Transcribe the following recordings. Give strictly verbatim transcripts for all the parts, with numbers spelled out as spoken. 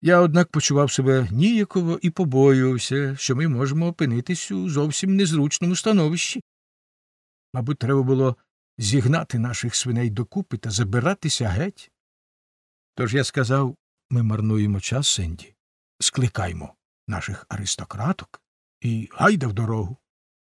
Я, однак, почував себе ніяково і побоювався, що ми можемо опинитись у зовсім незручному становищі. Мабуть, треба було зігнати наших свиней докупи та забиратися геть. Тож я сказав, ми марнуємо час, Сенді, скликаймо наших аристократок і гайда в дорогу.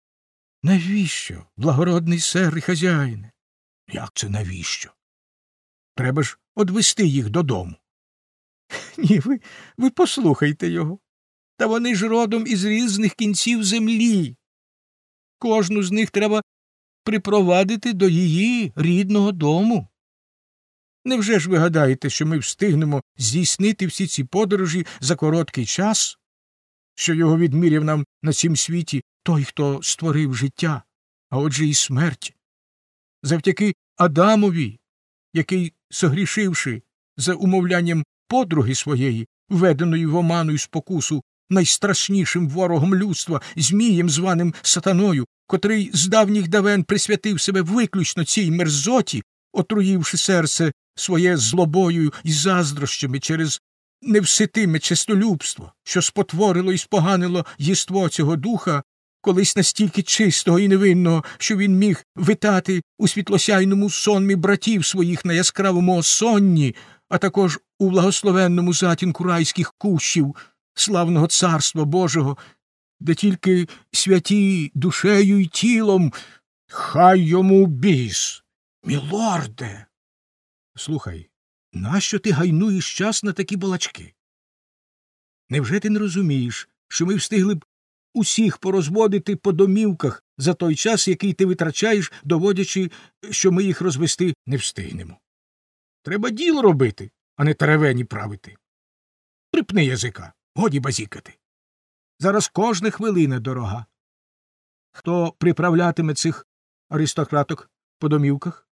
Навіщо, благородний сер і хазяїне? Як це навіщо? Треба ж одвести їх додому. Ні, ви, ви послухайте його. Та вони ж родом із різних кінців землі. Кожну з них треба припровадити до її рідного дому. Невже ж ви гадаєте, що ми встигнемо здійснити всі ці подорожі за короткий час, що його відміряв нам на цім світі той, хто створив життя, а отже і смерть? Завдяки Адамові, який, согрішивши за умовлянням подруги своєї, введеної в оману й спокусу найстрашнішим ворогом людства, змієм, званим сатаною, котрий з давніх давен присвятив себе виключно цій мерзоті, отруївши серце своє злобою й заздрощами через невситиме честолюбство, що спотворило і споганило єство цього духа, колись настільки чистого і невинного, що він міг витати у світлосяйному сонмі братів своїх на яскравому осонні, а також у благословенному затінку райських кущів славного царства Божого, де тільки святі душею й тілом. Хай йому біс! Мілорде! Слухай, нащо ти гайнуєш час на такі балачки? Невже ти не розумієш, що ми встигли б усіх порозводити по домівках за той час, який ти витрачаєш, доводячи, що ми їх розвести не встигнемо? Треба діло робити, а не теревені правити. Припни язика, годі базікати. Зараз кожна хвилина дорога. Хто приправлятиме цих аристократок по домівках?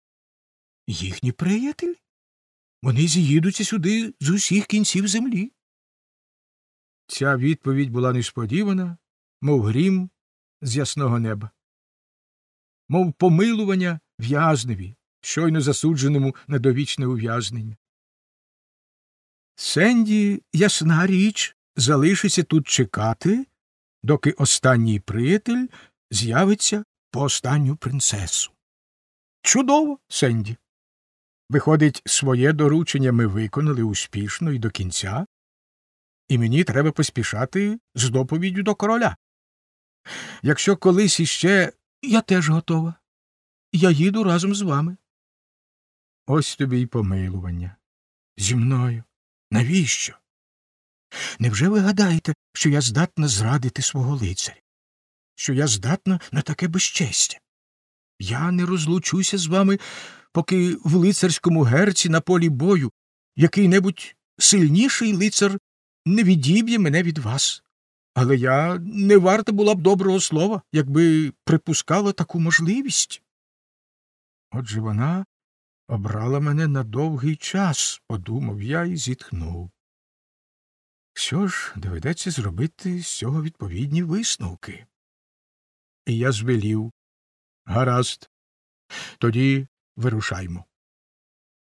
Їхні приятелі. Вони з'їдуться сюди з усіх кінців землі. Ця відповідь була несподівана, мов грім з ясного неба. Мов помилування в'язневі, щойно засудженому на довічне ув'язнення. Сенді, ясна річ, залишиться тут чекати, доки останній приятель з'явиться по останню принцесу. Чудово, Сенді. Виходить, своє доручення ми виконали успішно і до кінця, і мені треба поспішати з доповіддю до короля. Якщо колись іще... Я теж готова. Я їду разом з вами. Ось тобі й помилування. Зі мною. Навіщо? Невже ви гадаєте, що я здатна зрадити свого лицаря? Що я здатна на таке безчестя? Я не розлучуся з вами, поки в лицарському герці на полі бою який-небудь сильніший лицар не відіб'є мене від вас. Але я не варта була б доброго слова, якби припускала таку можливість. Отже, вона обрала мене на довгий час, подумав я і зітхнув. Що ж, доведеться зробити з цього відповідні висновки. І я звелів. Гаразд. Тоді вирушаймо.